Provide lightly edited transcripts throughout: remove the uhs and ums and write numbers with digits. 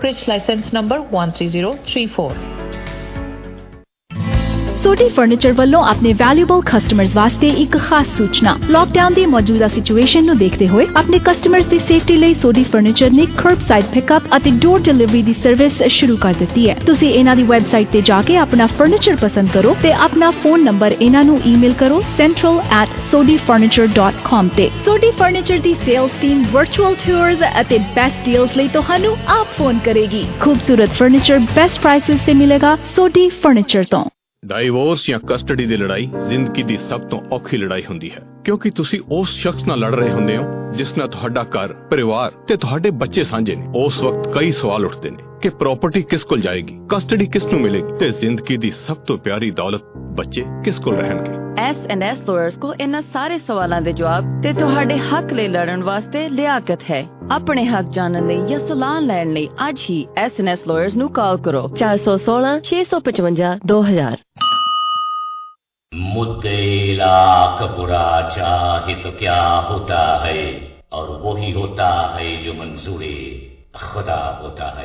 Critch license number 13034. Sodi furniture ਵੱਲੋਂ ਆਪਣੇ valuable customers ਵਾਸਤੇ ਇੱਕ ਖਾਸ ਸੂਚਨਾ ਲੌਕਡਾਊਨ ਦੀ ਮੌਜੂਦਾ ਸਿਚੁਏਸ਼ਨ ਨੂੰ ਦੇਖਦੇ ਹੋਏ ਆਪਣੇ ਕਸਟਮਰਸ ਦੀ ਸੇਫਟੀ ਲਈ ਸੋਡੀ ਫਰਨੀਚਰ ਨੇ ਕਰਬਸਾਈਡ ਪਿਕਅਪ ਅਤੇ ਡੋਰ ਡਿਲੀਵਰੀ ਦੀ ਸਰਵਿਸ ਸ਼ੁਰੂ ਕਰ ਦਿੱਤੀ ਹੈ ਤੁਸੀਂ ਇਹਨਾਂ ਦੀ ਵੈਬਸਾਈਟ ਤੇ ਜਾ ਕੇ ਆਪਣਾ ਫਰਨੀਚਰ ਪਸੰਦ ਕਰੋ ਤੇ ਆਪਣਾ ਫੋਨ ਨੰਬਰ ਇਹਨਾਂ ਨੂੰ ਈਮੇਲ ਕਰੋ central@sodifurniture.com ਤੇ ਸੋਡੀ ਫਰਨੀਚਰ ਦੀ ਸੇਲਸ ਟੀਮ ਵਰਚੁਅਲ ਟੂਰਸ ਅਤੇ ਬੈਸਟ ਡੀਲਸ ਲਈ ਤੁਹਾਨੂੰ ਆਪ ਫੋਨ ਕਰੇਗੀ ਖੂਬਸੂਰਤ ਫਰਨੀਚਰ ਬੈਸਟ ਪ੍ਰਾਈਸਸ ਤੇ ਮਿਲੇਗਾ ਸੋਡੀ ਫਰਨੀਚਰ ਤੋਂ ਡਾਈਵੋਰਸ ਜਾਂ ਕਸਟਡੀ ਦੀ ਲੜਾਈ ਜ਼ਿੰਦਗੀ ਦੀ ਸਭ ਤੋਂ ਔਖੀ ਲੜਾਈ ਹੁੰਦੀ ਹੈ ਕਿਉਂਕਿ ਤੁਸੀਂ ਉਸ ਸ਼ਖਸ ਨਾਲ ਲੜ ਰਹੇ ਹੁੰਦੇ ਹੋ ਜਿਸ ਨਾਲ ਤੁਹਾਡਾ ਘਰ ਪਰਿਵਾਰ ਤੇ ਤੁਹਾਡੇ ਬੱਚੇ ਸਾਂਝੇ ਨੇ ਉਸ ਵਕਤ ਕਈ ਸਵਾਲ ਉੱਠਦੇ ਨੇ ਕਿ ਪ੍ਰਾਪਰਟੀ ਕਿਸ ਕੋਲ ਜਾਏਗੀ ਕਸਟਡੀ ਕਿਸ ਨੂੰ ਮਿਲੇਗੀ ਤੇ ਜ਼ਿੰਦਗੀ ਦੀ ਸਭ ਤੋਂ ਪਿਆਰੀ ਦੌਲਤ ਬੱਚੇ ਕਿਸ ਕੋਲ ਰਹਿਣਗੇ S&S lawyers ਕੋਲ ਇਹਨਾਂ ਸਾਰੇ ਸਵਾਲਾਂ ਦੇ ਜਵਾਬ ਤੇ ਤੁਹਾਡੇ ਹੱਕ ਲਈ ਲੜਨ ਵਾਸਤੇ ਲਿਆਕਤ ਹੈ ਆਪਣੇ ਹੱਕ ਜਾਣਨ ਲਈ ਜਾਂ ਸਲਾਹ ਲੈਣ ਲਈ ਅੱਜ ਹੀ S&S lawyers ਨੂੰ ਕਾਲ ਕਰੋ 416 655 2000 मुद्दे लाख बुरा चाहे तो क्या होता है और वही होता है जो मंजूरे खुदा होता है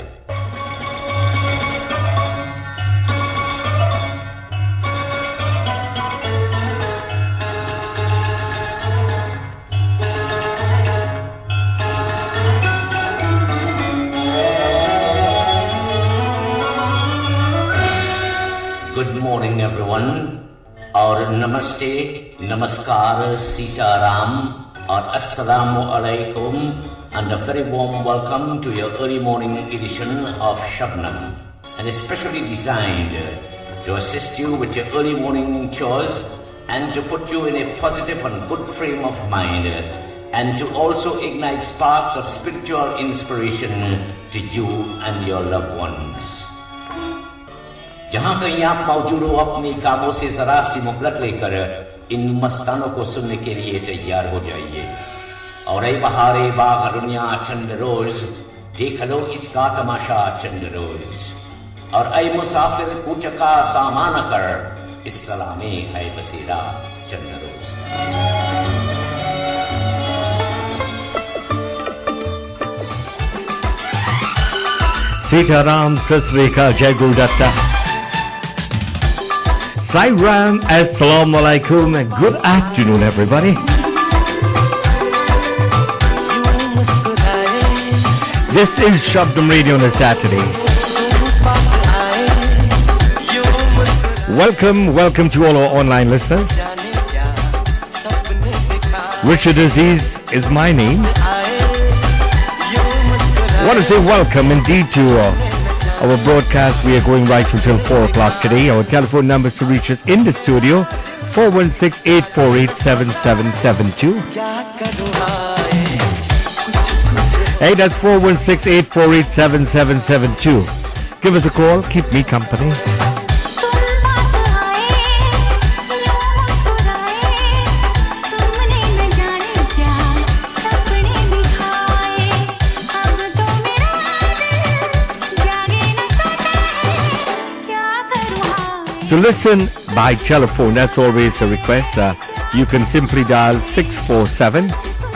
गुड मॉर्निंग एवरीवन और नमस्ते नमस्कार सीताराम और अस्सलामु अलैकुम and a very warm welcome to your early morning edition of Shabnam and especially designed to assist you with your early morning chores and to put you in a positive and good frame of mind and to also ignite sparks of spiritual inspiration to you and your loved ones. जहां कहीं आप मौजूद हो अपने कामों से जरा सी मुहलत लेकर इन मस्तानों को सुनने के लिए तैयार हो जाइए और ऐ बहारे बाग दुनिया चंद रोज देख लो इसका तमाशा चंद रोज और ऐ मुसाफिर कूच का सामान कर इस सलामे है बसेरा चंद रोज सीताराम सत श्री अकाल जय Gurudatta Sairam, Assalamu alaikum, and good afternoon, everybody. This is Shabdam Radio on a Saturday. Welcome to all our online listeners. Richard Aziz is my name. I want to say welcome indeed to our broadcast. We are going right until 4 o'clock today. Our telephone numbers to reach us in the studio 416-848-7772. Hey, that's 416-848-7772. Give us a call. Keep me company. To listen by telephone, that's always a request. You can simply dial 647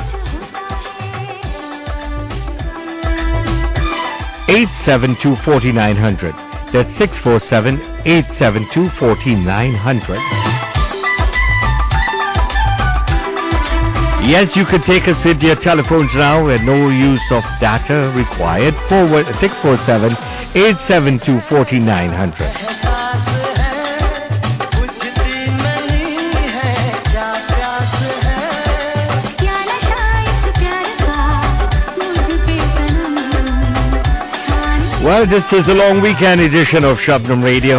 872 4900. That's 647 872 4900. Yes, you can take us with your telephones now and no use of data required. 647 872 4900. Well, this is a long weekend edition of Shabnam Radio.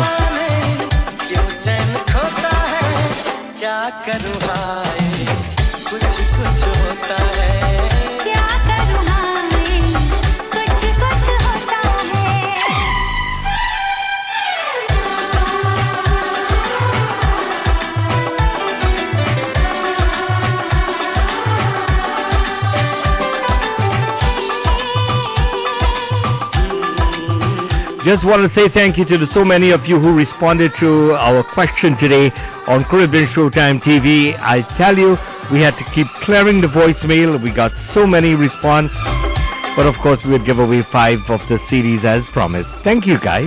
Just want to say thank you to so many of you who responded to our question today on Caribbean Showtime TV. I tell you, we had to keep clearing the voicemail. We got so many response. But of course, we'll give away 5 of the CDs as promised. Thank you, guys.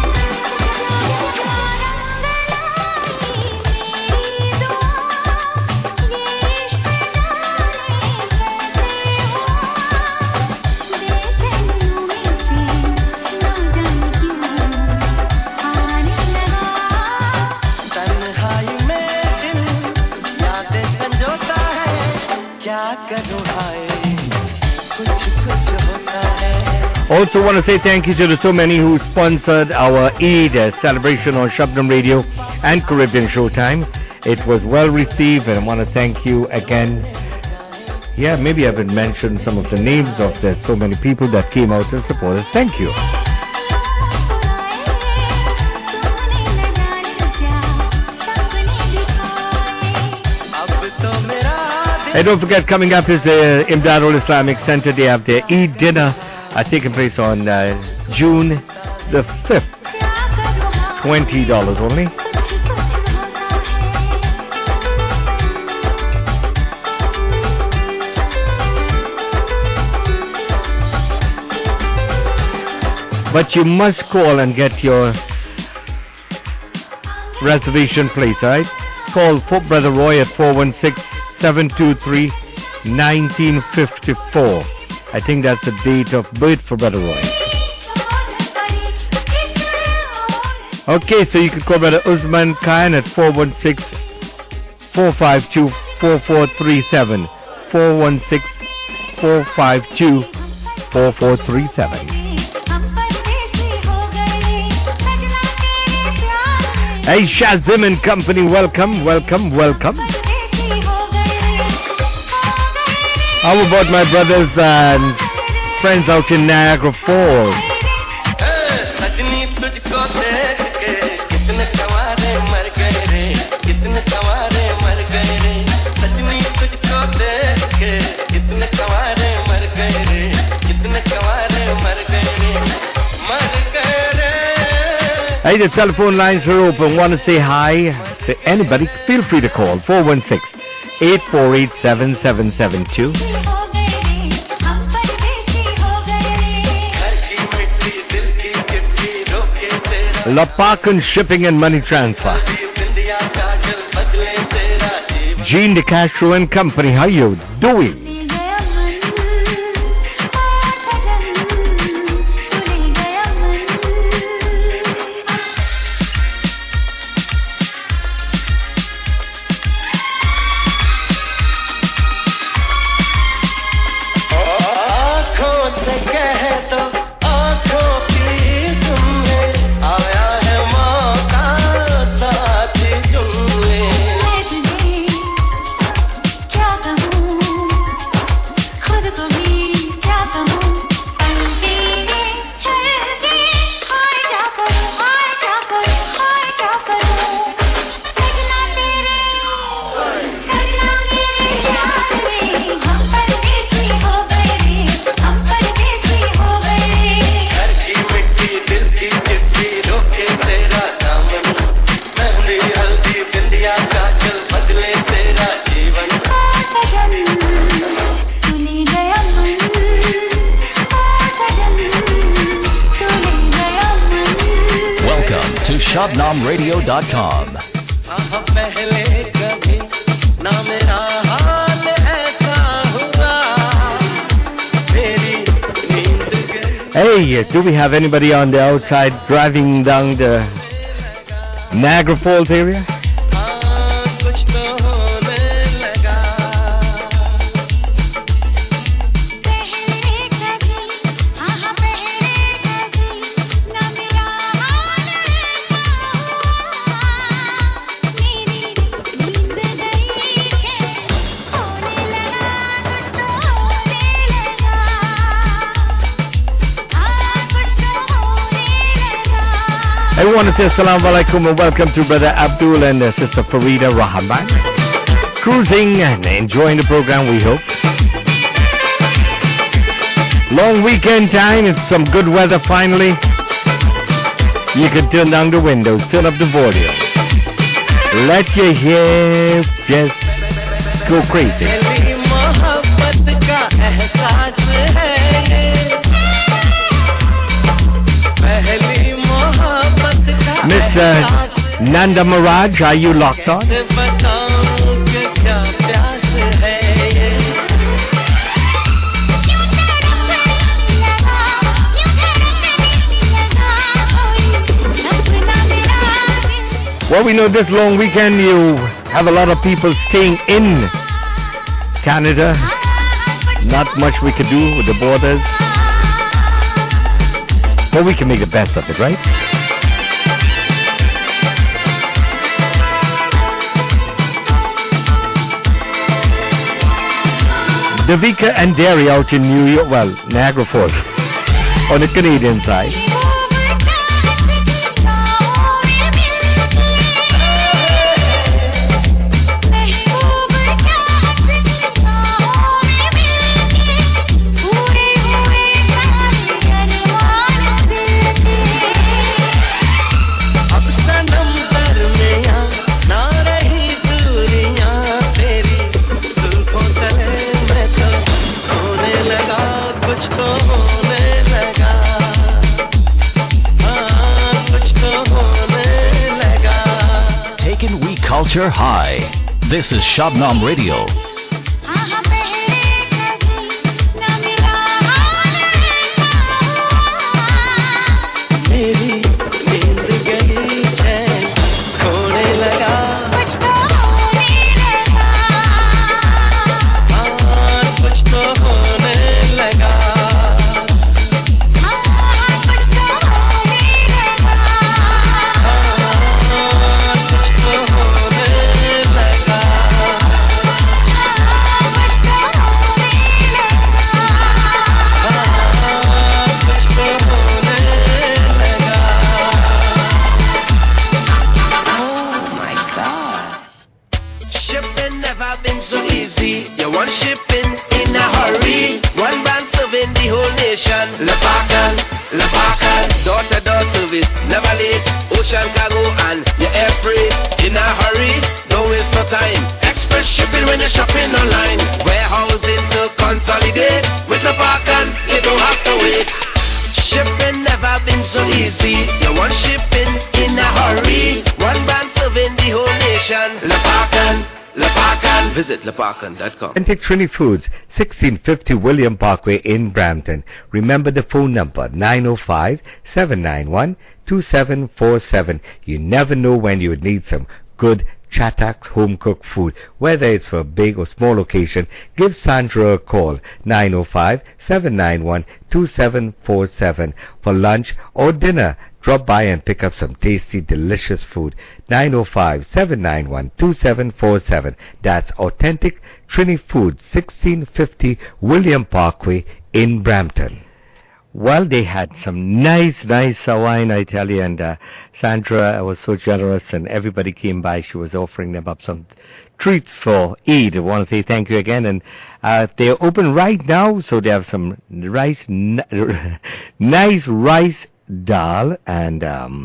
Also want to say thank you to the so many who sponsored our Eid celebration on Shabnam Radio and Caribbean Showtime. It was well received, and I want to thank you again. Yeah, maybe I haven't mentioned some of the names of the so many people that came out and supported us. Thank you. And don't forget, coming up is the Imdadul Islamic Center. They have their Eid dinner taking place on June the 5th. $20 only. But you must call and get your reservation place, alright? Call Brother Roy at 416-723-1954. I think that's the date of birth for Brother Roy. Okay, so you can call Brother Usman Khan at 416-452-4437. 416-452-4437. Hey, Shazim and Company, welcome, welcome, welcome. How about my brothers and friends out in Niagara Falls? Hey, the telephone lines are open. Want to say hi to anybody? Feel free to call 416-848-7772. Lapakan Shipping and Money Transfer. Gene DeCastro and Company, how you doing? ShabnamRadio.com. Hey, do we have anybody on the outside driving down the Niagara Falls area? I want to say assalamu alaikum and welcome to Brother Abdul and Sister Farida Rahman. Cruising and enjoying the program, we hope. Long weekend time, it's some good weather finally. You can turn down the windows, turn up the volume. Let your hair just go crazy. Nanda Miraj, are you locked on? Well, we know this long weekend you have a lot of people staying in Canada. Not much we could do with the borders. But we can make the best of it, right? Davika and Derry out in New York, well, Niagara Falls, on the Canadian side. Culture High. This is Shabnam Radio. Visit leparkan.com. Authentic Trini Foods, 1650 William Parkway in Brampton. Remember the phone number, 905-791-2747. You never know when you would need some good Chatax home-cooked food. Whether it's for a big or small occasion, give Sandra a call, 905-791-2747. For lunch or dinner, drop by and pick up some tasty, delicious food. 905-791-2747. That's Authentic Trini Foods, 1650 William Parkway in Brampton. Well, they had some nice wine, I tell you, and Sandra was so generous, and everybody came by. She was offering them up some treats for Eid. I want to say thank you again, and they're open right now, so they have some nice rice dal and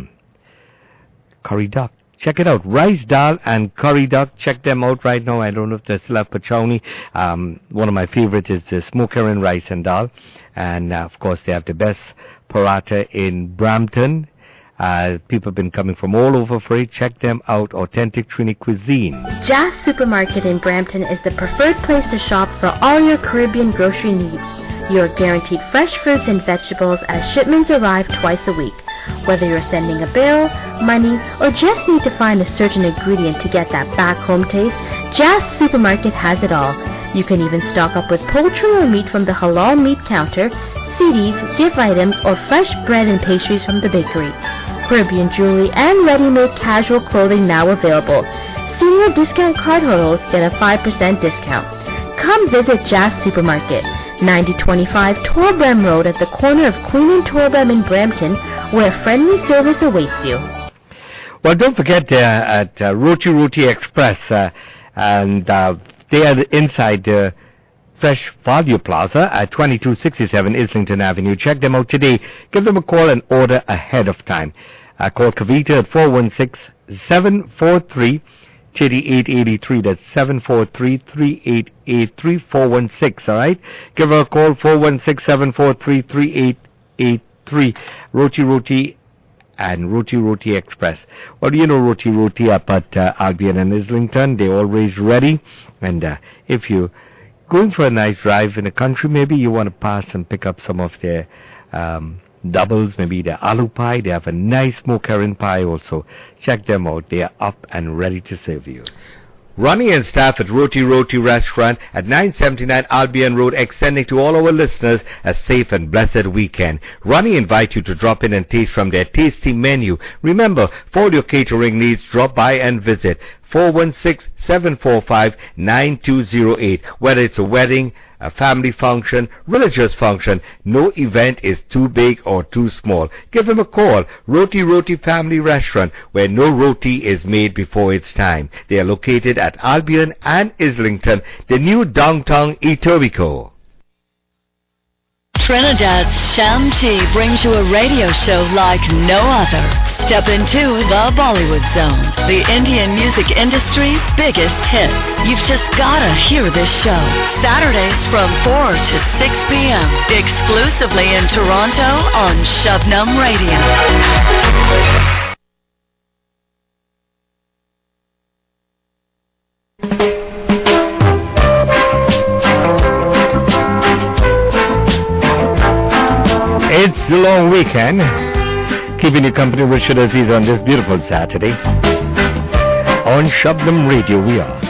curry duck. Check it out, rice dal and curry duck. Check them out right now. I don't know if they still have pachowni. One of my favorites is the smoke herring rice and dal. And, of course, they have the best paratha in Brampton. People have been coming from all over for it. Check them out, Authentic Trini Cuisine. Jas Supermarket in Brampton is the preferred place to shop for all your Caribbean grocery needs. You are guaranteed fresh fruits and vegetables as shipments arrive twice a week. Whether you're sending a bill, money, or just need to find a certain ingredient to get that back-home taste, Jas Supermarket has it all. You can even stock up with poultry or meat from the halal meat counter, CDs, gift items, or fresh bread and pastries from the bakery. Caribbean jewelry and ready-made casual clothing now available. Senior discount card holders get a 5% discount. Come visit Jas Supermarket, 9025 Torbram Road at the corner of Queen and Torbram in Brampton, where friendly service awaits you. Well, don't forget at Roti Express, and they are inside the Fresh Value Plaza at 2267 Islington Avenue. Check them out today. Give them a call and order ahead of time. Call Kavita at 416-743-3883. That's 743-3883-416, all right? Give her a call, 416-743-3883. Roti and Roti Roti Express. Well, you know Roti Roti up at Albion and Islington. They're always ready. And if you're going for a nice drive in the country, maybe you want to pass and pick up some of their doubles, maybe the aloo pie. They have a nice smoked herring pie also. Check them out. They are up and ready to serve you. Ronnie and staff at Roti Roti Restaurant at 979 Albion Road, extending to all our listeners a safe and blessed weekend. Ronnie invite you to drop in and taste from their tasty menu. Remember, for all your catering needs, drop by and visit 416-745-9208. Whether it's a wedding, a family function, religious function, no event is too big or too small. Give them a call. Roti Roti Family Restaurant, where no roti is made before its time. They are located at Albion and Islington, the new downtown Etobicoke. Trinidad's Shamji brings you a radio show like no other. Step into the Bollywood Zone, the Indian music industry's biggest hits. You've just gotta hear this show. Saturdays from 4 to 6 p.m. exclusively in Toronto on Shabnam Radio. It's a long weekend. Keeping you company, Richard Aziz, on this beautiful Saturday. On Shabnam Radio, we are.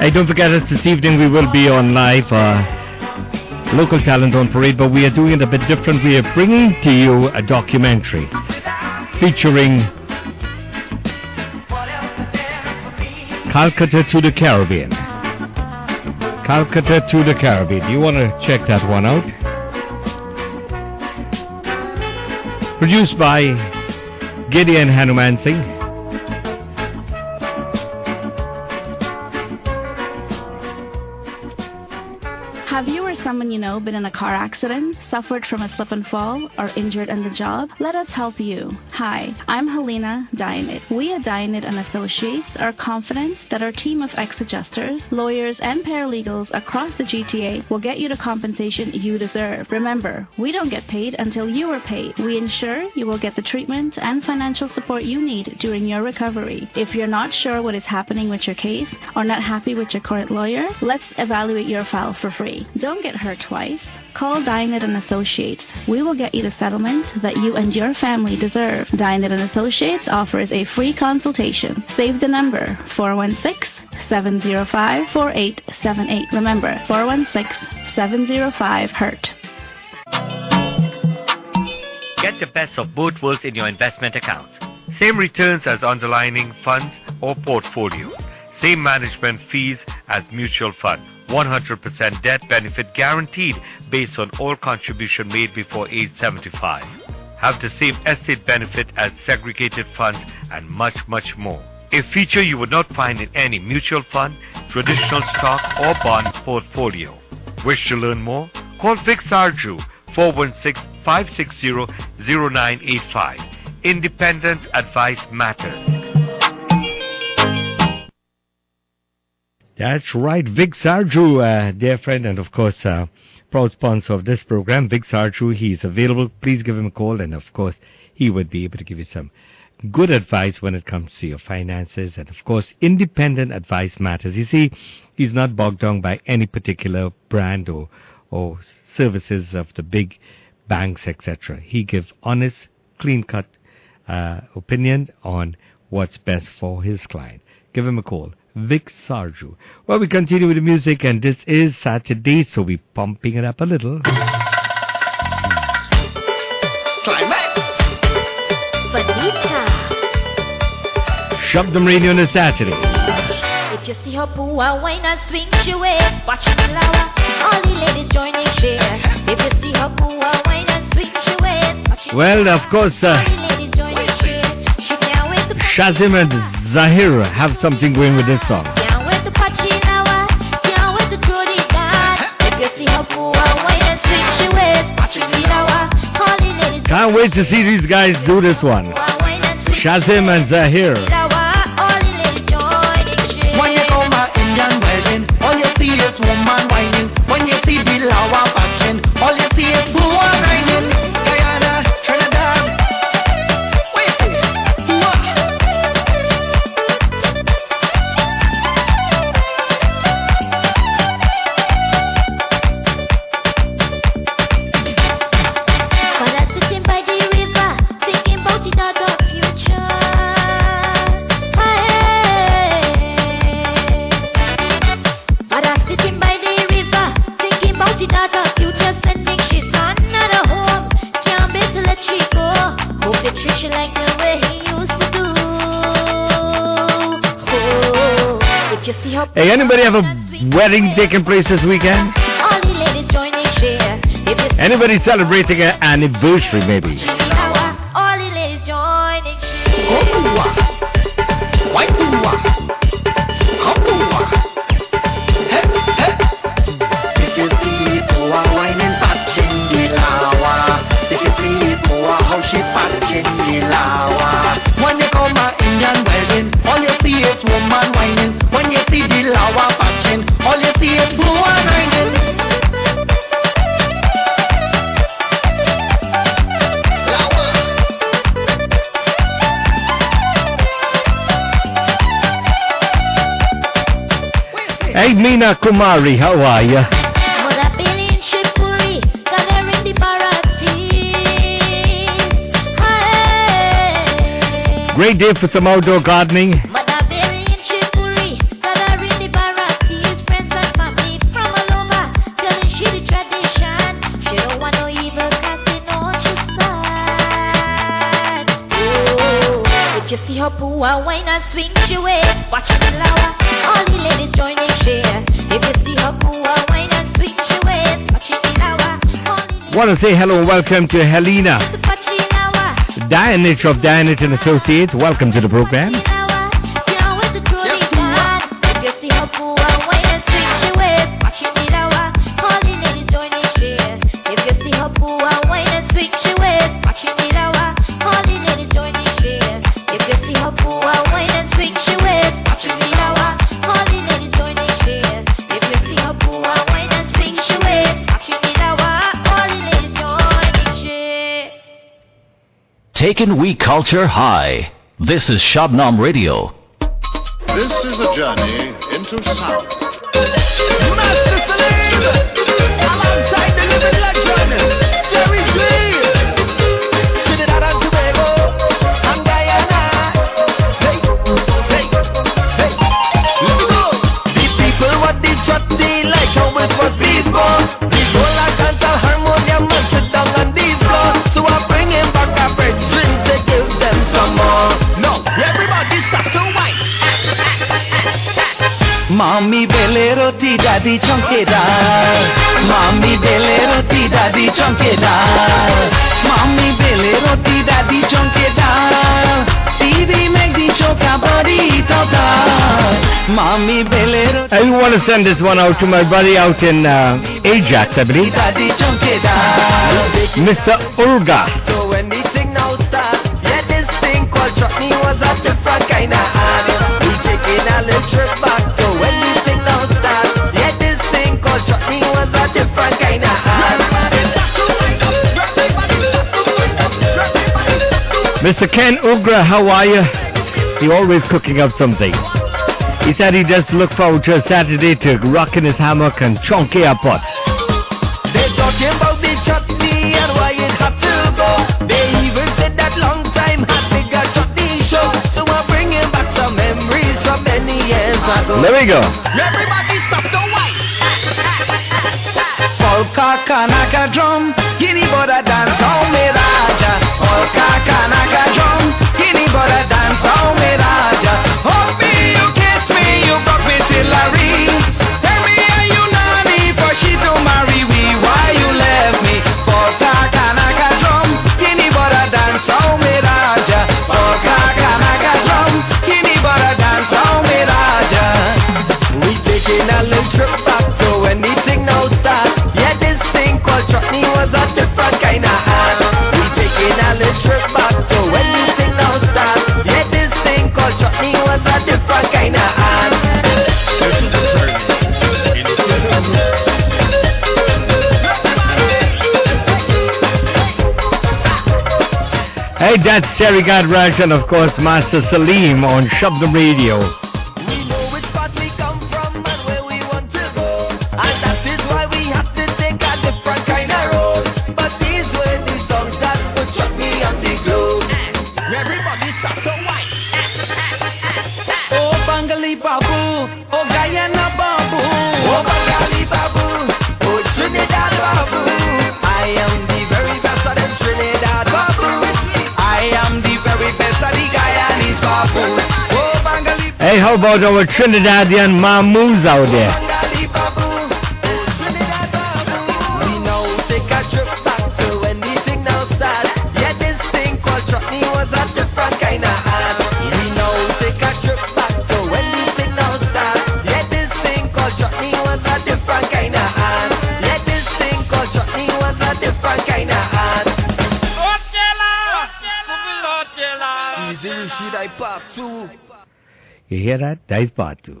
Hey, don't forget us this evening. We will be on live. Local Talent on Parade, but we are doing it a bit different. We are bringing to you a documentary featuring Calcutta to the Caribbean. Calcutta to the Caribbean. You want to check that one out? Produced by Gideon Hanuman Singh. Have you or someone you know been in a car accident, suffered from a slip and fall, or injured on the job? Let us help you. Hi, I'm Helena Dianit. We at Dianit & Associates are confident that our team of ex-adjusters, lawyers, and paralegals across the GTA will get you the compensation you deserve. Remember, we don't get paid until you are paid. We ensure you will get the treatment and financial support you need during your recovery. If you're not sure what is happening with your case or not happy with your current lawyer, let's evaluate your file for free. Don't get hurt twice. Call Dianit & Associates. We will get you the settlement that you and your family deserve. Dianit & Associates offers a free consultation. Save the number 416-705-4878. Remember, 416-705-HURT. Get the best of both worlds in your investment accounts. Same returns as underlying funds or portfolio. Same management fees as mutual fund. 100% death benefit guaranteed based on all contribution made before age 75. Have the same estate benefit as segregated funds and much, much more. A feature you would not find in any mutual fund, traditional stock or bond portfolio. Wish to learn more? Call Vic Sarju 416-560-0985. Independent advice matters. That's right, Vic Sarju, dear friend, and of course, proud sponsor of this program, Vic Sarju. He's available. Please give him a call, and of course, he would be able to give you some good advice when it comes to your finances, and of course, independent advice matters. You see, he's not bogged down by any particular brand or services of the big banks, etc. He gives honest, clean-cut opinion on what's best for his client. Give him a call. Vic Sarju. Well, we continue with the music, and this is Saturday, so we're pumping it up a little. Shabdam Radio on a Saturday. If you see her boo, wine and swing she waist, watch it flower. All the ladies joining share. If you see her boo, wine and swing she waist, watch it. Well, of course, Shazim and Zahir have something going with this song. Can't wait to see these guys do this one. Shazim and Zahir. When you come at Indian wedding, all you see is woman whining. When you see the Lawa fashion, all you see is blue and whining. Guyana, Trinidad. Hey, anybody have a wedding taking place this weekend? Anybody celebrating an anniversary, maybe? When you come at Indian wedding, all you see is woman whining. When you see the Lawa fashion, all you see is blue and whining. Hey, Meena Kumari, how are you? Great day for some outdoor gardening. her poo wine and swing she way. Watch the lower, all the ladies joining share. If you see her poo wine and swing she way. Watch the lower, all the ladies. Want to say hello and welcome to Helena Dianich of Dianich and Associates. Welcome to the program. Taking we culture high. This is Shabnam Radio. This is a journey into sound. Master Salim, alongside the living legend, Jerry Slee, Trinidad and Tobago, and Guyana. Hey, hey, hey, let's go. The people what they chat, they like how it was before. The whole I can't tell harmonium and sit down on the floor. So I bring him back a bread drink to give them some more. No, everybody stop to whine. Mommy bele roti daddy chonkedar. Mommy bele roti daddy chonkedar. Mommy bele roti daddy chonkedar. Didi make the choka body total. Mommy bele roti. I want to send this one out to my buddy out in Ajax, I believe. Daddy chonkedar. Mr. Urga. So when the thing now start, yeah, this thing called chutney was a different kind of hand. We taking a little trip back. So when the thing now start, yeah, this thing called chutney was a different kind of hand. Mr. Ken Ugra, how are you? He always cooking up something. He said he just look forward to a Saturday to rocking his hammock and chonky a pot. They talking about the chutney and why it had to go. They even said that long time had the chutney show. So I'm bringing back some memories from many years ago. There we go. Everybody stop the white. Polka kanaka drum, Guinea border dance on me raja. Polka kanaka drum, Guinea border dance on me raja. Hold me, you kiss me, you fuck me till I reach. Tell me are you nanny for she to marry we? Why you left me? Polka kanaka drum, Guinea border dance on me raja. Polka kanaka drum, Guinea border dance on me raja. We taking a little trip back to anything now start. Yeah, this thing called chutney was a different kind of hand. We taking a little trip back to anything now start. Yeah, this thing called chutney was a different kind of hand. This is a journey into Hey, that's Terry Gadrash and of course Master Salim on Shabnam Radio. We know which part we come from and where we want to go. And that is why we have to take a different kind of road. But these were the songs that would shut me on the globe. Everybody start to whine. Oh, Bangali Babu. Oh, Guyana Babu. Oh, Bangali Babu. Oh, Trinidad Babu. I am the very best of them Trinidad Babu. I am the very best of the Guyanese Babu. Oh, Bangali Babu. Hey, how about our Trinidadian Mamoos out there? Bangali Babu. Oh, Trinidad Babu. We now take a trip back to when the thing now start. Yeah, this thing called chutney was a different kind of hand. We now take a trip back to when the thing now start. Yeah, this thing called chutney was a different kind of hand. Yeah, this thing called chutney was a different kind of hand. Easy Rashid, I part 2. You hear that? That's part 2. Yo!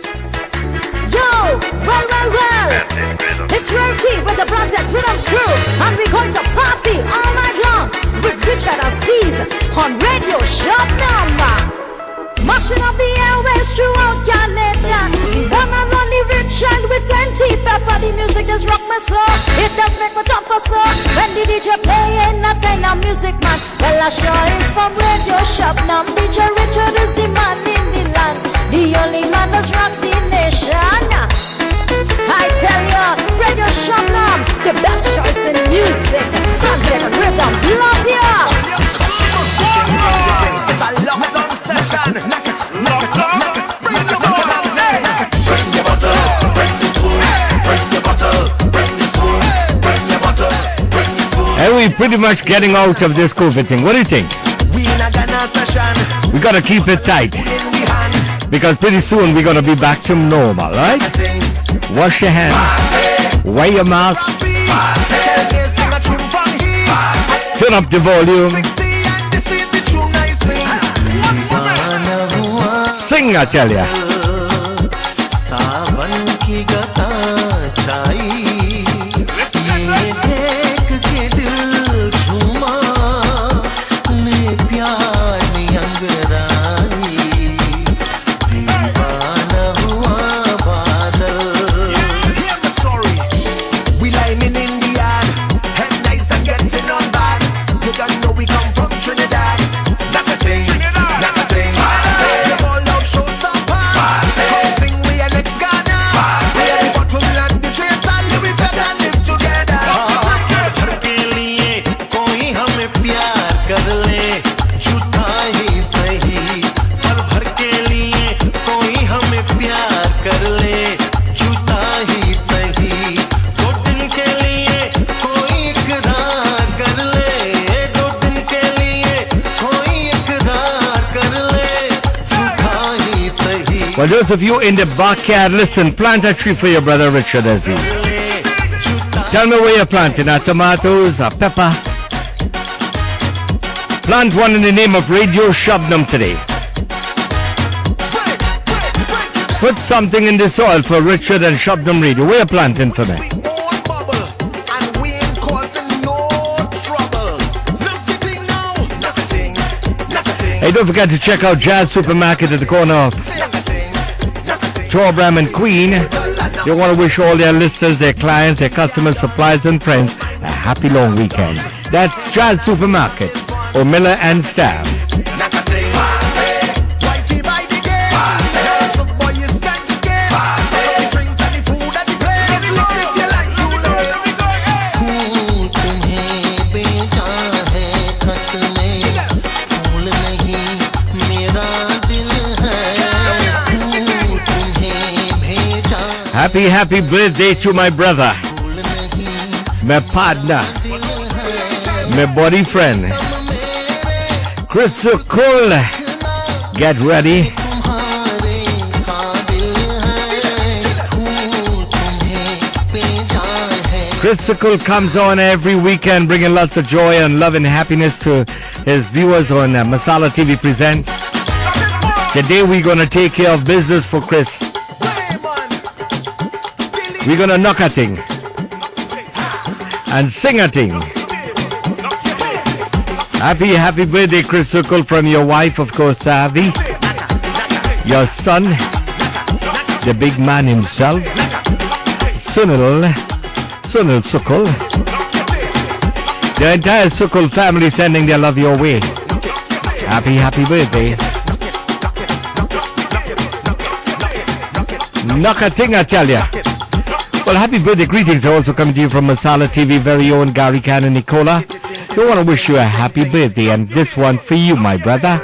Well! It's Real Chief with the Project Rhythm Crew, and we're going to party all night long with Richard Aziz on Radio Shabnam. Mashing up the airways throughout Canada. The one and only Richard with plenty pepper. The music just rock my soul. It does make my jump for soul. When the DJ playing that kind of music, man, well, I sure is from Radio Shabnam. DJ Richard is the man in the land, the only man that's rocked the nation. I tell ya, Radio Shabnam, the best choice in music, subject, rhythm, love ya. It's a long session. we pretty much getting out of this COVID thing? What do you think? We gotta keep it tight. Because pretty soon we're gonna be back to normal, right? Wash your hands. Wear your mask. Turn up the volume. Sing, I tell ya. Well, those of you in the backyard, listen, plant a tree for your brother Richard Ezzy. Tell me where you're planting, tomatoes, pepper. Plant one in the name of Radio Shabnam today. Put something in the soil for Richard and Shabnam Radio. Where you planting for me? Hey, don't forget to check out Jazz Supermarket at the corner of Torbram and Queen. They want to wish all their listeners, their clients, their customers, suppliers and friends a happy long weekend. That's Jazz Supermarket, O'Miller and Staff. Happy birthday to my brother, my partner, my body friend, Chris Sukul. Get ready. Chris Sukul comes on every weekend bringing lots of joy and love and happiness to his viewers on Masala TV Present. Today we're going to take care of business for Chris. We're gonna knock a thing and sing a thing. Happy birthday, Chris Sukul, from your wife, of course, Savi. Your son, the big man himself, Sunil Sukul. The entire Sukul family sending their love your way. Happy birthday. Knock a thing, I tell ya. Well, happy birthday greetings are also coming to you from Masala TV very own Gary Khan and Nicola. We want to wish you a happy birthday, and this one for you, my brother.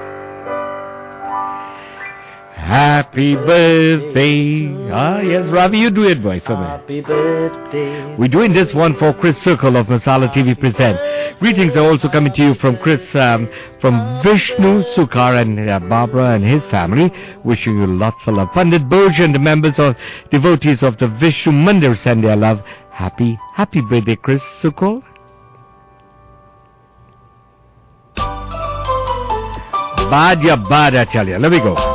Happy birthday. Ah, yes, Ravi, you do it, boy, for me. Happy birthday. We're doing this one for Chris Sukul of Masala TV Present. Greetings are also coming to you from from Vishnu Sukar and Barbara and his family. Wishing you lots of love. Pandit Burj and the members of devotees of the Vishnu Mandir send their love. Happy birthday, Chris Sukul. Bad, I tell you. Let me go.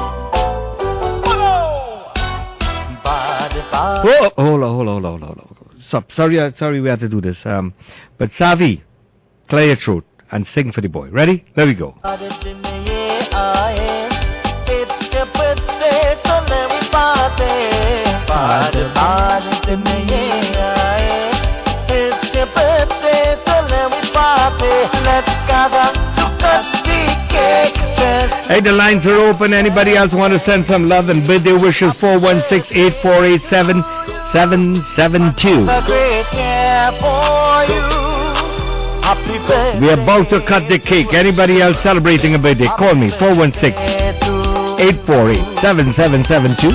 Oh, hold on. Stop. Sorry we have to do this. But Savi, clear your throat and sing for the boy. Ready? There we go. Hey, the lines are open. Anybody else want to send some love and birthday wishes? 416-848-7772. We're about to cut the cake. Anybody else celebrating a birthday? Call me. 416-848-7772.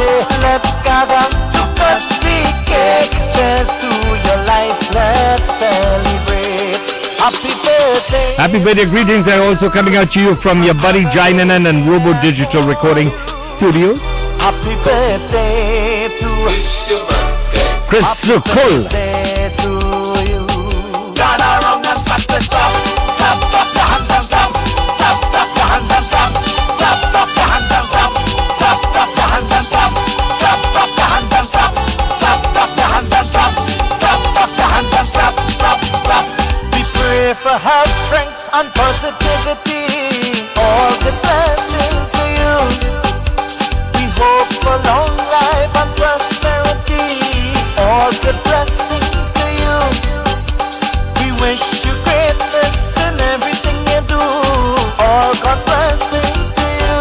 party. Let's gather to cut the cake. Cheers to your life, let's celebrate. Happy birthday. Happy birthday greetings are also coming out to you from your buddy Jainanan and Robo Digital Recording Studios. Happy birthday to Chris Sukul. birthday to you. Gather around and stop the stop. Stop, stop the hands and stop. Stop, stop the hands and stop. Stop, stop the hands and stop. Stop, stop the hands and stop. Stop, stop the hands and stop. Stop, stop the hands and stop. Stop, stop the hands and stop. Stop, stop. We pray for health, strength, and positivity. All the blessings to you. We hope for long life and prosperity. All the blessings to you. We wish you greatness in everything you do. All God's blessings to you.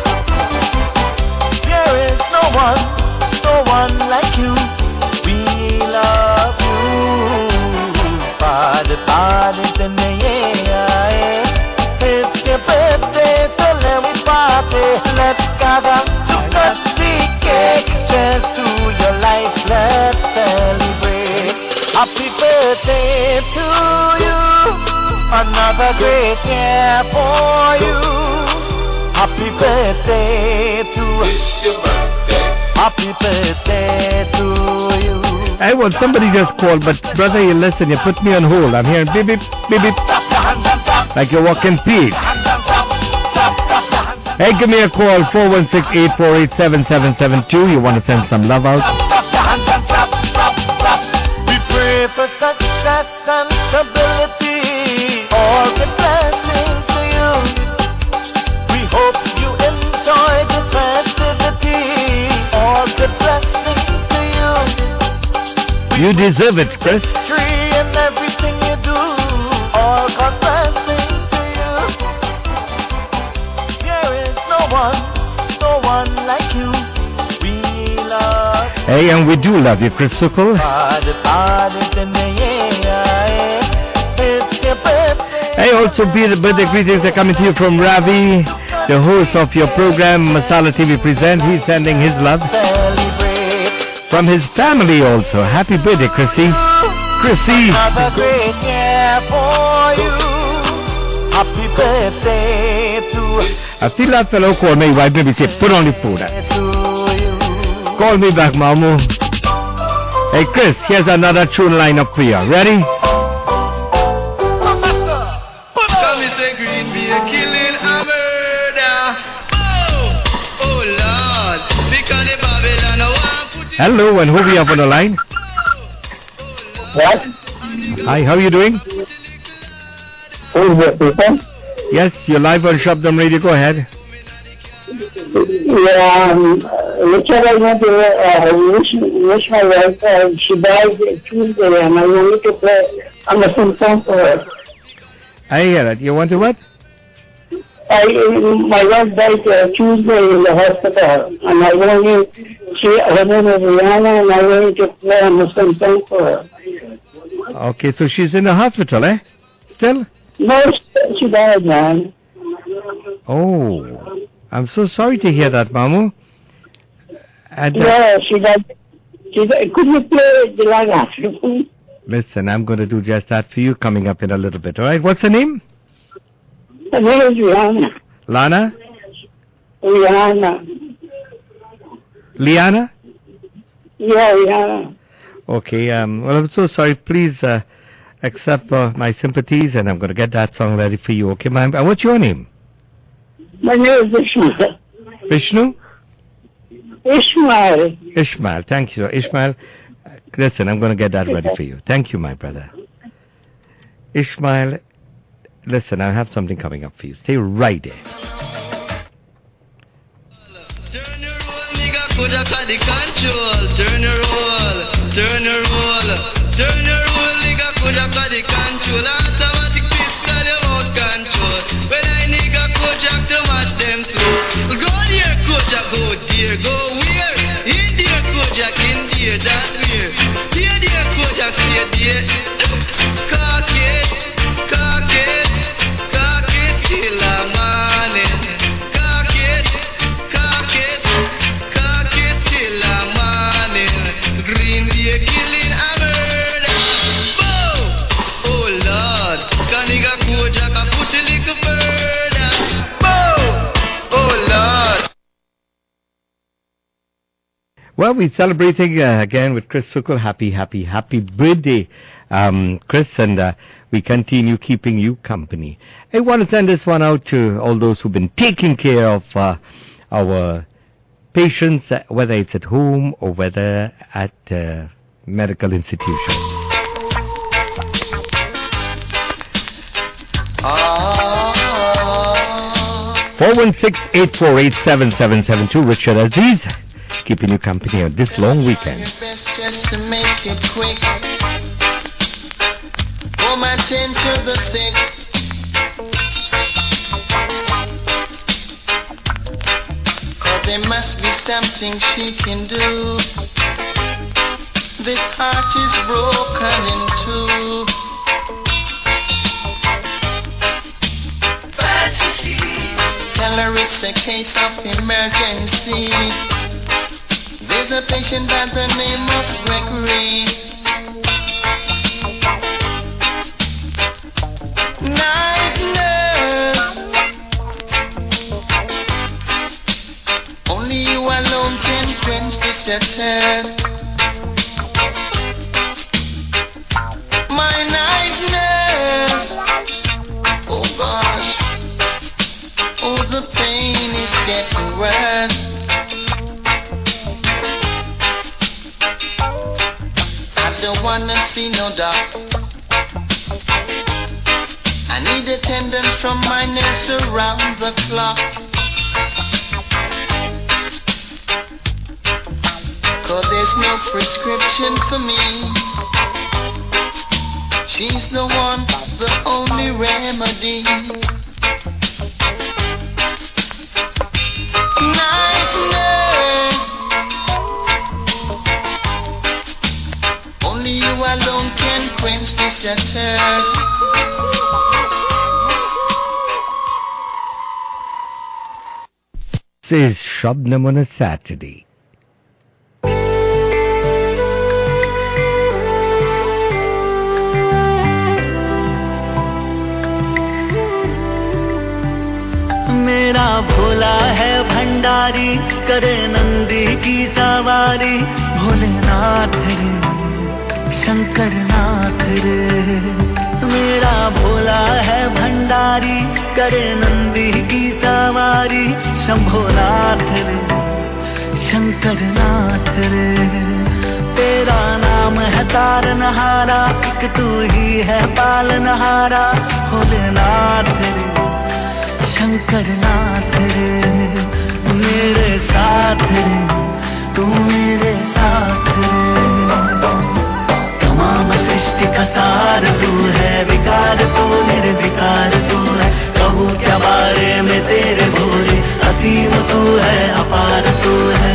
There is no one like you. We love you. Party in the air. It's your birthday, so let me party. Let's gather to cut the cake. Cheers to your life, let's celebrate. Happy birthday to you. Another great year for you. Happy birthday to Happy birthday to you. Hey, well, somebody just called, but brother, you listen, you put me on hold. I'm hearing beep, beep, beep, beep. Like you're walking pig. Hey, give me a call, 416-848-7772. You want to send some love out? We pray for success and stability. All the blessings to you. We hope you enjoy this festivity. All the blessings to you. You deserve it, Chris. Tree and everything you do. All God's blessings to you. There is no one like you. We love you. Hey, and we do love you, Chris Sukul. Party in the air. It's your birthday. Hey, also birthday greetings are coming to you from Ravi, the host of your program Masala TV Present. He's sending his love. From his family also. Happy birthday, Chrissy. Chrissy. Another great year for you. Happy birthday to I feel that fellow called me, wife maybe say, put on the food. Call me back, Mamu. Hey, Chris, here's another tune lineup for you. Ready? Hello, and who we have on the line? What? Hi, how are you doing? Who is this person? Yes, you're live on Shabdam Radio. Go ahead. Yeah, Richard, I want to wish my wife, she died Tuesday, and I wanted to play on the same song for her. I hear that. You want to what? My wife died Tuesday in the hospital, and I wanted, her name is Rihanna, and I wanted to play on the same song for her. Okay, so she's in the hospital, eh? Still? No, she died, man. Oh, I'm so sorry to hear that, Mamu. And, yeah, she died. Could you play the line after me? Listen, I'm going to do just that for you coming up in a little bit, all right? What's her name? Her name is Rihanna. Lana? Rihanna. Liana? Yeah, Rihanna. Okay, well, I'm so sorry. Please accept my sympathies, and I'm going to get that song ready for you, okay, ma'am? What's your name? My name is Vishnu. Vishnu? Ishmael. Ishmael, thank you. Ishmael, listen, I'm going to get that ready for you. Thank you, my brother. Ishmael, listen, I have something coming up for you. Stay right there. Turn your roll, nigga, Kojak at the control. Turn your roll, turn your roll. Turn your roll, nigga, Kojak at the control. Automatic pistol, you out control. When I nigga Kojak to match them slow. Go there, Kojak, go there, go where? In there, Kojak, in there, that's where. There, Kojak, there. Cock it, till I'm on it. Cock it, till Well, we're celebrating again with Chris Sukul. Happy birthday, Chris, and we continue keeping you company. I want to send this one out to all those who've been taking care of our patients, whether it's at home or whether at medical institutions. 416-848-7772. Richard Aziz, keeping you company on this long weekend. Just to make it quick, pour my chin to the thick. Cause there must be something she can do. This heart is broken in two. Tell her it's a case of emergency. There's a patient by the name of Gregory. Night nurse, only you alone can quench this thirst. My night nurse, oh gosh, oh the pain is getting worse. Don't wanna see no doctor. I need attendance from my nurse around the clock. Cause there's no prescription for me. She's the one, the only remedy. Night nurse, only you alone can quench this thirst. This is Shabnam on a Saturday. मेरा भोला है भंडारी, करे नंदी की सवारी, भोलेनाथ रे शंकर नाथ रे। मेरा भोला है भंडारी, करे नंदी की सवारी, शंभोनाथ रे शंकर नाथ रे। तेरा नाम है तारनहारा, एक तू ही है पालनहारा, भोलेनाथ रे शंकर नाथ रे। मेरे साथ रे, तू मेरे साथ रे। तमाम सृष्टि का सार तू है, विकार तू निर्विकार तू है। कहूँ क्या बारे में तेरे भोले, असीम तू है अपार तू है।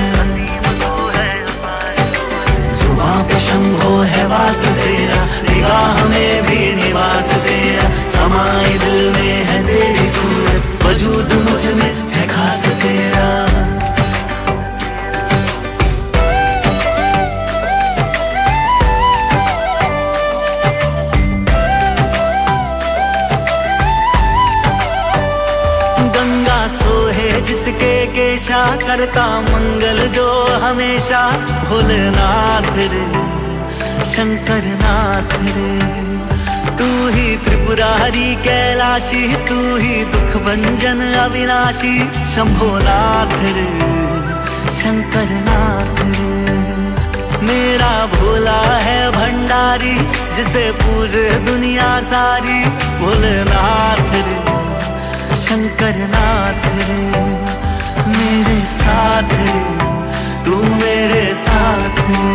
सुबह पे शंभो है वास तेरा, निगाह में भी निवास तेरा। समाए दिल में है तेरी सूरत, वजूद मुझ में है खास तेरा। गंगा सोहे जिसके केशा, करता मंगल जो हमेशा, भोलेनाथ रे शंकर नाथ रे। तू ही त्रिपुरारी कैलाशी, तू ही दुख भंजन अविनाशी, शंभोनाथ रे शंकर नाथ रे। मेरा भोला है भंडारी, जिसे पूजे दुनिया सारी, भोलेनाथ रे शंकर नाथ रे। मेरे साथ रे, तू मेरे साथ रे।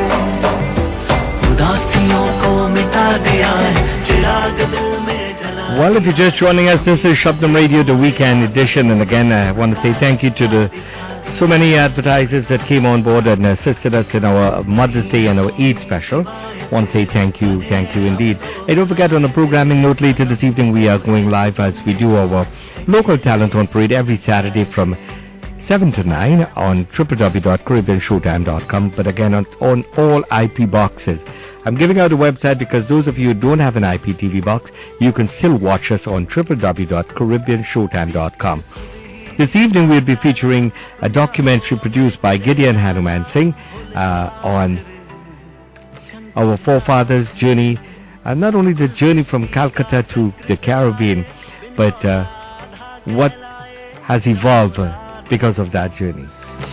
उदासियों को मिटा दिया है, चिराग दिल में जला। Well, if you're just joining us, this is Shabnam Radio, the weekend edition, and again I want to say thank you to the so many advertisers that came on board and assisted us in our Mother's Day and our Eid special. I want to say thank you indeed. And don't forget, on a programming note, later this evening we are going live as we do our local talent on parade every Saturday from 7 to 9 on www.caribbeanshowtime.com, but again on all IP boxes. I'm giving out a website because those of you who don't have an IPTV box, you can still watch us on www.caribbeanshowtime.com. This evening we'll be featuring a documentary produced by Gideon Hanuman Singh on our forefathers' journey, not only the journey from Calcutta to the Caribbean, but what has evolved because of that journey.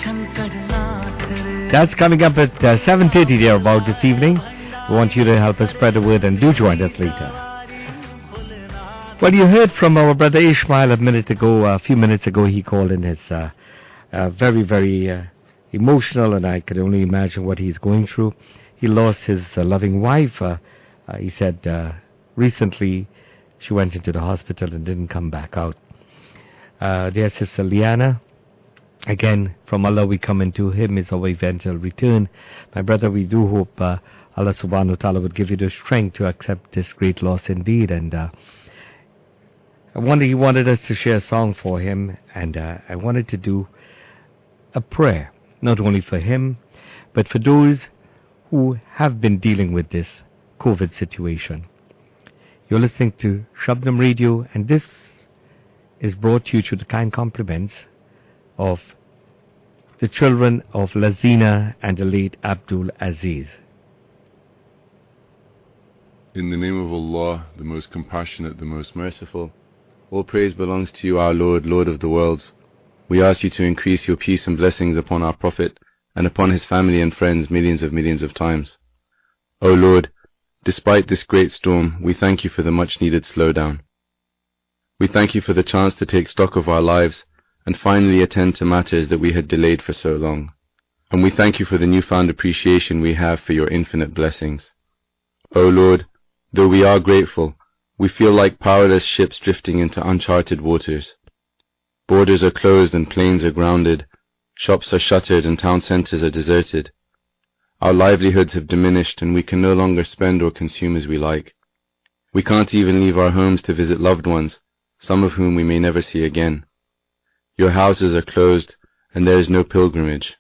That's coming up at 7:30 there about this evening. We want you to help us spread the word, and do join us later. Well, you heard from our brother Ishmael a few minutes ago. He called in his very, very emotional, and I could only imagine what he's going through. He lost his loving wife. He said recently she went into the hospital and didn't come back out. Dear Sister Liana, again, from Allah we come, and to Him is our eventual return. My brother, we do hope Allah subhanahu wa ta'ala would give you the strength to accept this great loss indeed. And he wanted us to share a song for him, and I wanted to do a prayer, not only for him, but for those who have been dealing with this COVID situation. You're listening to Shabnam Radio, and this is brought to you through the kind compliments of the children of Lazina and the late Abdul Aziz. In the name of Allah, the most compassionate, the most merciful, all praise belongs to you, our Lord, Lord of the worlds. We ask you to increase your peace and blessings upon our Prophet and upon his family and friends millions of times. O Lord, despite this great storm, we thank you for the much needed slowdown. We thank you for the chance to take stock of our lives and finally attend to matters that we had delayed for so long. And we thank you for the newfound appreciation we have for your infinite blessings. O Lord, though we are grateful, we feel like powerless ships drifting into uncharted waters. Borders are closed and planes are grounded. Shops are shuttered and town centers are deserted. Our livelihoods have diminished and we can no longer spend or consume as we like. We can't even leave our homes to visit loved ones, some of whom we may never see again. Your houses are closed and there is no pilgrimage.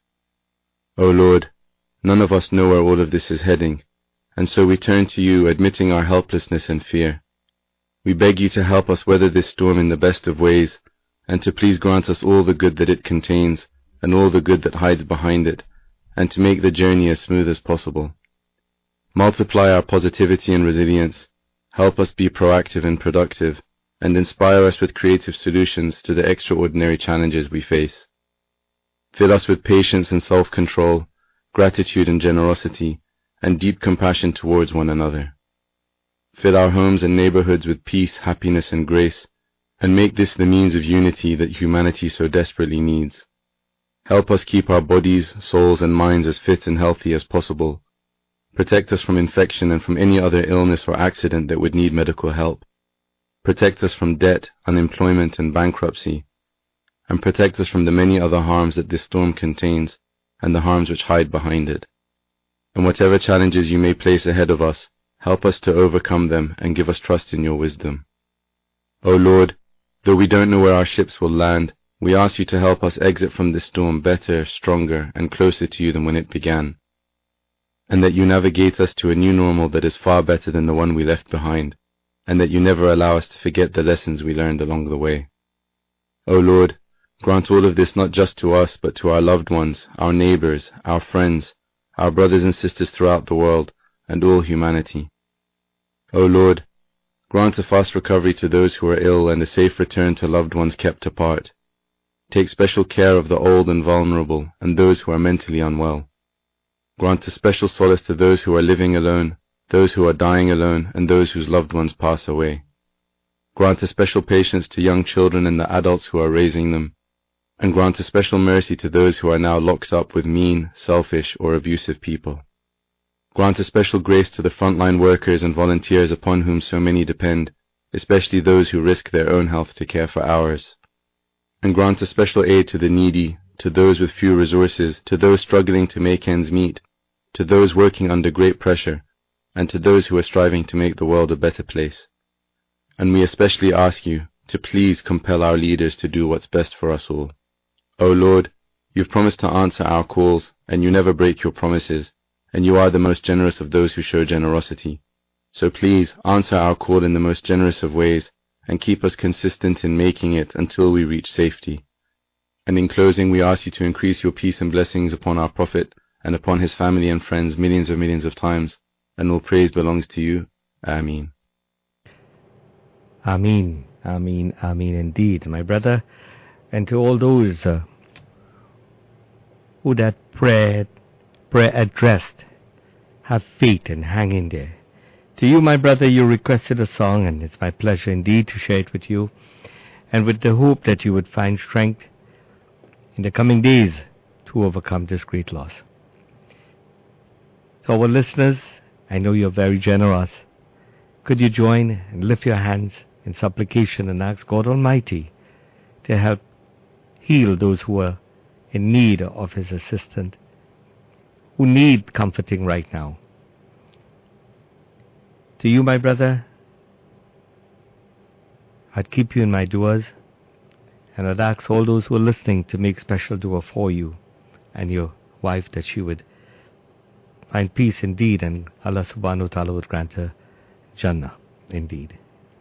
O Lord, none of us know where all of this is heading, and so we turn to you, admitting our helplessness and fear. We beg you to help us weather this storm in the best of ways, and to please grant us all the good that it contains, and all the good that hides behind it, and to make the journey as smooth as possible. Multiply our positivity and resilience, help us be proactive and productive, and inspire us with creative solutions to the extraordinary challenges we face. Fill us with patience and self-control, gratitude and generosity, and deep compassion towards one another. Fill our homes and neighborhoods with peace, happiness, and grace, and make this the means of unity that humanity so desperately needs. Help us keep our bodies, souls, and minds as fit and healthy as possible. Protect us from infection and from any other illness or accident that would need medical help. Protect us from debt, unemployment, and bankruptcy. And protect us from the many other harms that this storm contains, and the harms which hide behind it. And whatever challenges you may place ahead of us, help us to overcome them and give us trust in your wisdom. O Lord, though we don't know where our ships will land, we ask you to help us exit from this storm better, stronger, and closer to you than when it began, and that you navigate us to a new normal that is far better than the one we left behind, and that you never allow us to forget the lessons we learned along the way. O Lord, grant all of this not just to us, but to our loved ones, our neighbors, our friends, our brothers and sisters throughout the world, and all humanity. O Lord, grant a fast recovery to those who are ill and a safe return to loved ones kept apart. Take special care of the old and vulnerable and those who are mentally unwell. Grant a special solace to those who are living alone, those who are dying alone, and those whose loved ones pass away. Grant a special patience to young children and the adults who are raising them, and grant a special mercy to those who are now locked up with mean, selfish, or abusive people. Grant a special grace to the frontline workers and volunteers upon whom so many depend, especially those who risk their own health to care for ours. And grant a special aid to the needy, to those with few resources, to those struggling to make ends meet, to those working under great pressure, and to those who are striving to make the world a better place. And we especially ask you to please compel our leaders to do what's best for us all. O Lord, you've promised to answer our calls, and you never break your promises, and you are the most generous of those who show generosity. So please answer our call in the most generous of ways, and keep us consistent in making it until we reach safety, And in closing, we ask you to increase your peace and blessings upon our Prophet and upon his family and friends millions of times. And all praise belongs to you. Ameen. Ameen, Ameen, Ameen indeed, my brother. And to all those who that prayer addressed, have faith and hang in there. To you, my brother, you requested a song, and it's my pleasure indeed to share it with you, and with the hope that you would find strength in the coming days to overcome this great loss. So our listeners, I know you're very generous. Could you join and lift your hands in supplication and ask God Almighty to help heal those who are in need of his assistance, who need comforting right now. To you, my brother, I'd keep you in my duas, and I'd ask all those who are listening to make special dua for you and your wife, that she would find peace indeed, and Allah subhanahu wa ta'ala would grant her Jannah indeed.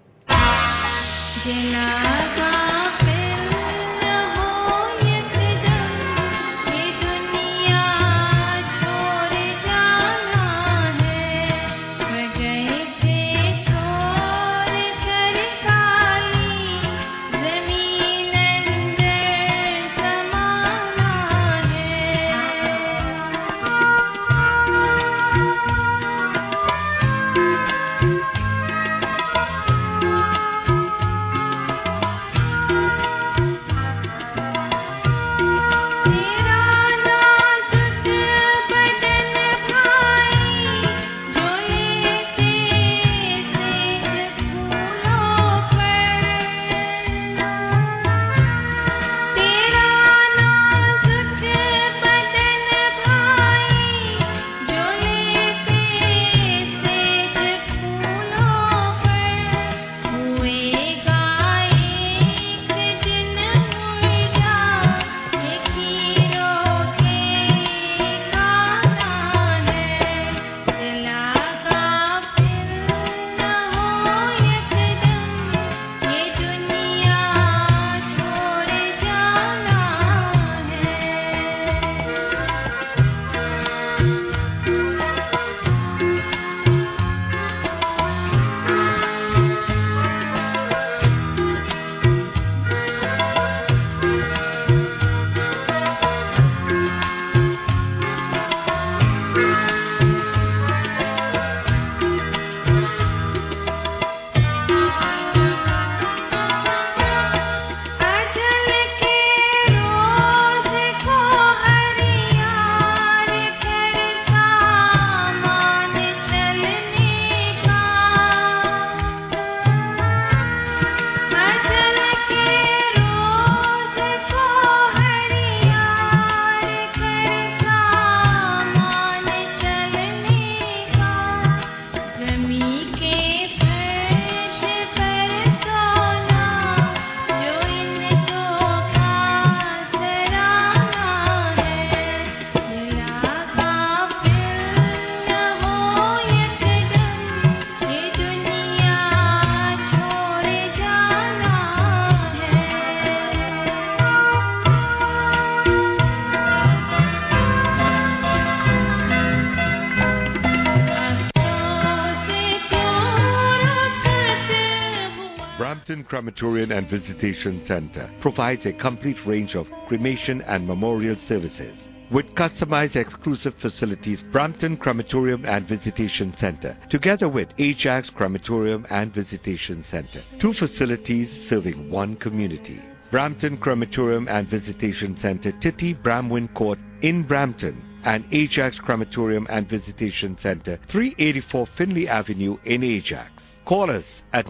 Brampton Crematorium and Visitation Center provides a complete range of cremation and memorial services. With customized exclusive facilities, Brampton Crematorium and Visitation Center, together with Ajax Crematorium and Visitation Center, two facilities serving one community. Brampton Crematorium and Visitation Center, Titty Bramwin Court in Brampton, and Ajax Crematorium and Visitation Center, 384 Finley Avenue in Ajax. Call us at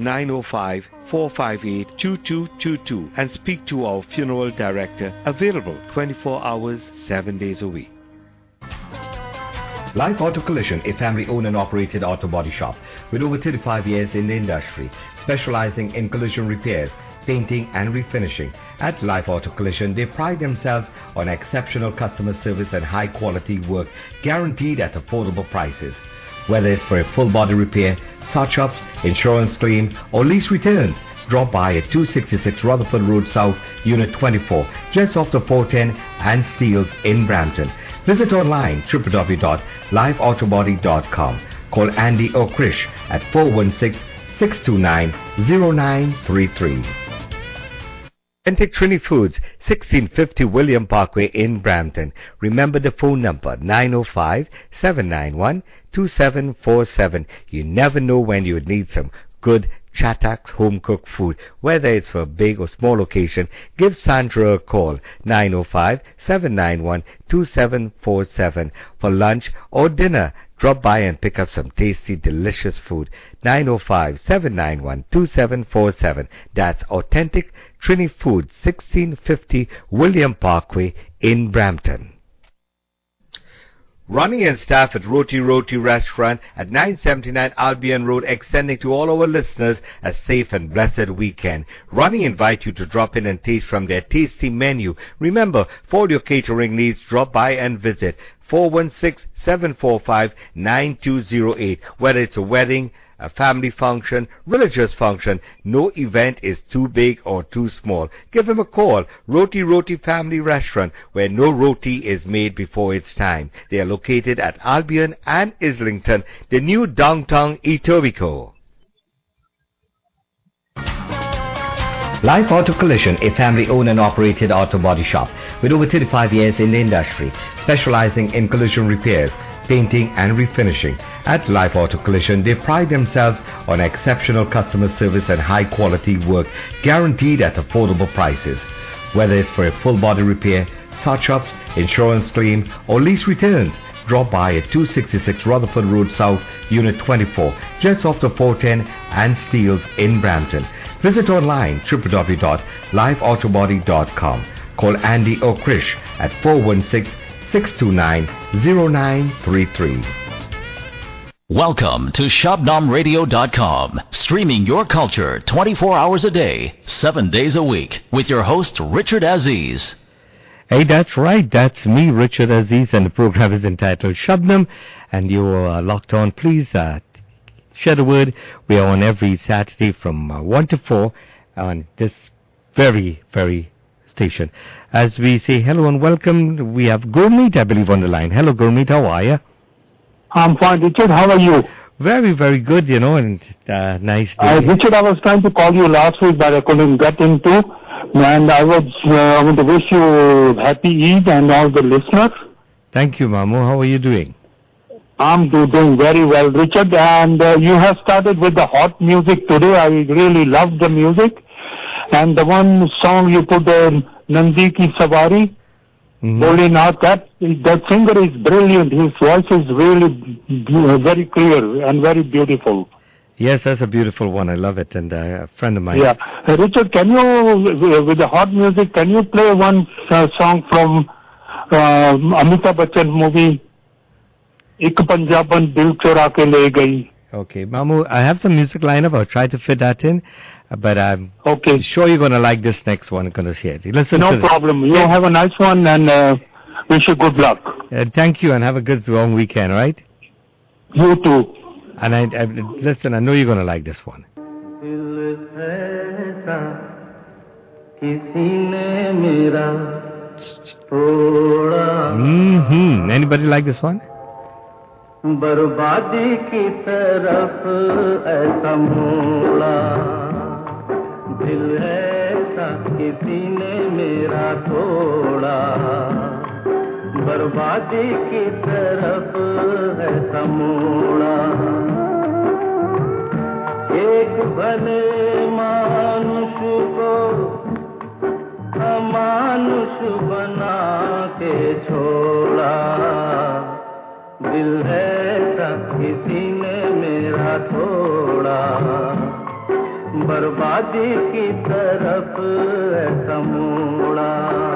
905-458-2222 and speak to our funeral director, available 24 hours, 7 days a week. Life Auto Collision, a family-owned and operated auto body shop with over 35 years in the industry, specializing in collision repairs, painting and refinishing. At Life Auto Collision, they pride themselves on exceptional customer service and high-quality work guaranteed at affordable prices. Whether it's for a full body repair, touch-ups, insurance claim or lease returns, drop by at 266 Rutherford Road South, Unit 24, just off the 410 and Steeles in Brampton. Visit online www.liveautobody.com. Call Andy or Krish at 416-629-0933. Authentic Trini Foods, 1650 William Parkway in Brampton. Remember the phone number, 905-791-2747. You never know when you would need some good Chataks home-cooked food. Whether it's for a big or small occasion, give Sandra a call, 905-791-2747. For lunch or dinner, drop by and pick up some tasty, delicious food. 905-791-2747. That's Authentic Trini Foods, 1650 William Parkway in Brampton. Ronnie and staff at Roti Roti Restaurant at 979 Albion Road, extending to all our listeners a safe and blessed weekend. Ronnie invite you to drop in and taste from their tasty menu. Remember, for all your catering needs, drop by and visit 416-745-9208. Whether it's a wedding, a family function, religious function, no event is too big or too small. Give them a call. Roti Roti Family Restaurant, where no roti is made before its time. They are located at Albion and Islington, the new downtown Etobicoke. Life Auto Collision, a family-owned and operated auto body shop with over 35 years in the industry, specializing in collision repairs, painting and refinishing. At Life Auto Collision, they pride themselves on exceptional customer service and high-quality work, guaranteed at affordable prices. Whether it's for a full body repair, touch-ups, insurance claim, or lease returns, drop by at 266 Rutherford Road South, Unit 24, just off the 410 and Steeles in Brampton. Visit online www.liveautobody.com. Call Andy or Krish at 416-629-0933. Welcome to ShabnamRadio.com, streaming your culture 24 hours a day, 7 days a week, with your host Richard Aziz. Hey, that's right. That's me, Richard Aziz, and the program is entitled Shabnam, and you are locked on. Please share the word. We are on every Saturday from 1 to 4 on this very, very station. As we say hello and welcome, we have Gurmeet, I believe, on the line. Hello, Gurmeet. How are you? I'm fine, Richard. How are you? Very, very good, and nice day. Richard, I was trying to call you last week, but I couldn't get into. And I want to wish you happy Eid and all the listeners. Thank you, Mamu. How are you doing? I'm doing very well, Richard. And you have started with the hot music today. I really love the music. And the one song you put, Nandi Ki Savari, Bole Nath, that singer is brilliant. His voice is really very clear and very beautiful. Yes, that's a beautiful one. I love it. And a friend of mine. Yeah. Richard, can you, with the hot music, can you play one song from Amitabh Bachchan movie, Ek Punjaban Dil Chora Ke Le Gayi? Okay, Mamu, I have some music lined up. I'll try to fit that in. But I'm sure you're going to like this next one. Going to hear it. Listen no problem. You have a nice one and wish you good luck. Thank you and have a good long weekend, all right? You too. And I listen, I know you're going to like this one. Anybody like this one? बर्बादी की तरफ ऐसा मोड़ा दिल ऐसा किसी ने मेरा तोड़ा बर्बादी की तरफ ऐसा मोड़ा एक भले मानुष को अमानुष बना के छोड़ा दिल ऐसा किसी ने मेरा तोड़ा बर्बादी की तरफ ऐसा मोड़ा